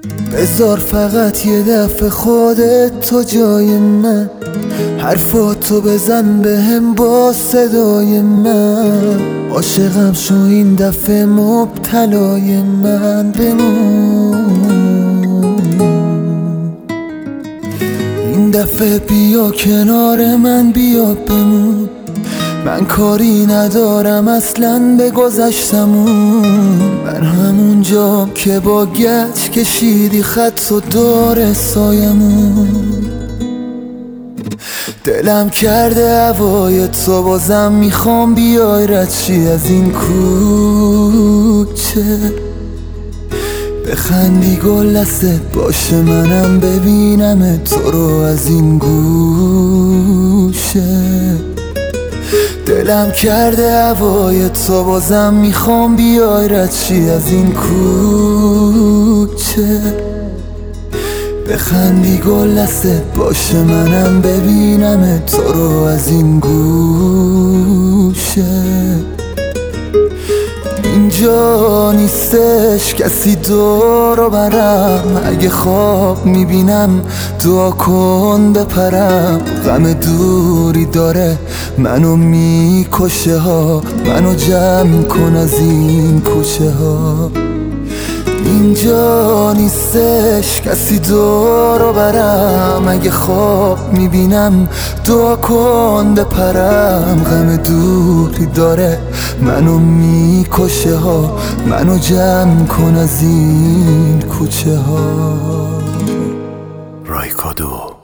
بذار فقط یه دفعه خودت تو جای من، حرفاتو بزن بهم با صدای من. عاشقم شو این دفعه مبتلای من بمون. این دفعه بیا کنار من، بیا بمون. من کاری ندارم اصلا به گذشتمون. من همون جام که با گچ کشیدی خط و دور سایمون. دلم کرده هوای تو، بازم میخوام بیای رد چی از این کوچه. بخندی گل دستت باشه، منم ببینم تو رو از این گوشه. دلم کرده هوای تو، بازم میخوام بیای رد چی از این کوچه. بخندی گل دستت باشه، منم ببینم تو رو از این گوشه. اینجا نیستش کسی دورو برم، اگه خواب میبینم دعا کن بپرم. غم دوری داره منو میکشه ها، منو جمع کن از این کوچه ها. اینجا نیستش کسی دورو برم، اگه خواب میبینم دعا کن بپرم. غم دوری داره منو میکشه ها، منو جمع کن از این کوچه ها. رایکادو